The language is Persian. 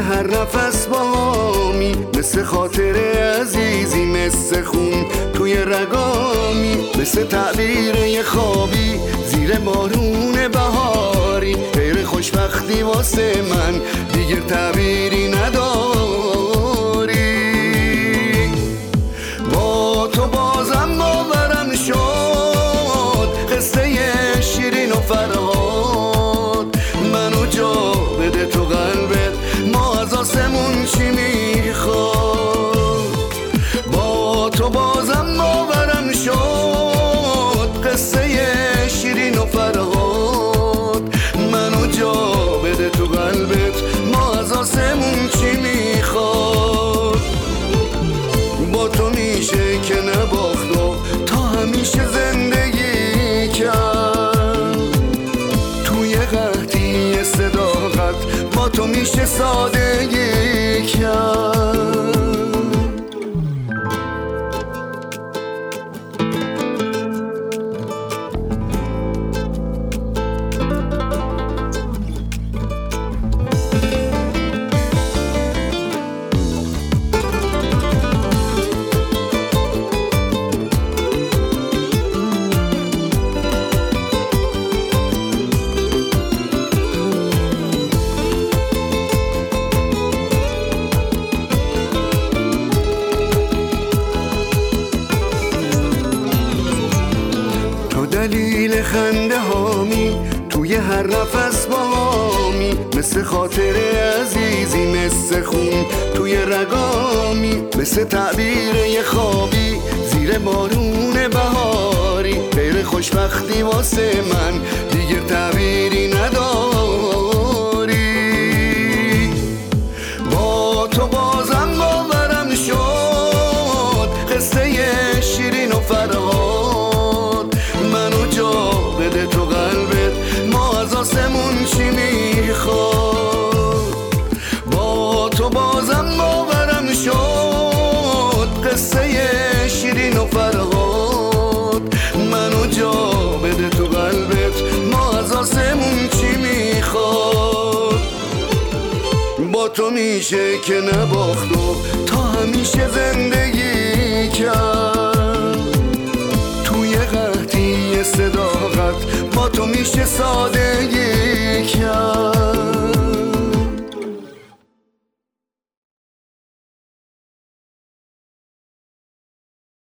هر نفس بامی، مثل خاطر عزیزی، مثل خون توی رگامی، مثل تعبیر یه خوابی زیر بارون بهاری. غیر خوشبختی واسه من دیگه تعبیری نداری. با تو بازم باورم شد قصه شیرین و فرهاد. منو جا بده تو قلبت، ما از آسمون چی میخواد. با تو بازم باورم شد قصه شیرین و فرهاد. منو جا بده تو قلبت، ما از آسمون چی میخواد. با تو میشه که نباخت و تا همیشه زندگی کرد. توی قحطی صداقت با تو میشه سادگی کرد. دلیل خنده هامی، توی هر نفس بامی، مثل خاطر عزیزی، مثل خون توی رگامی، مثل تعبیر یه خوابی زیر بارون بهاری. غیر خوشبختی واسه من دیگه تعبیری نداری. با تو بازم باورم شد قصه شیرین و فرهاد. منو جا بده تو قلبت، ما از آسمون چی میخواد. با تو بازم باورم شد قصه شیرین و فرهاد. منو جا بده تو قلبت، ما از آسمون چی میخواد. با تو میشه که نباخت و تا همیشه زندگی کرد. توی قحطی صداقت با تو میشه سادگی کرد.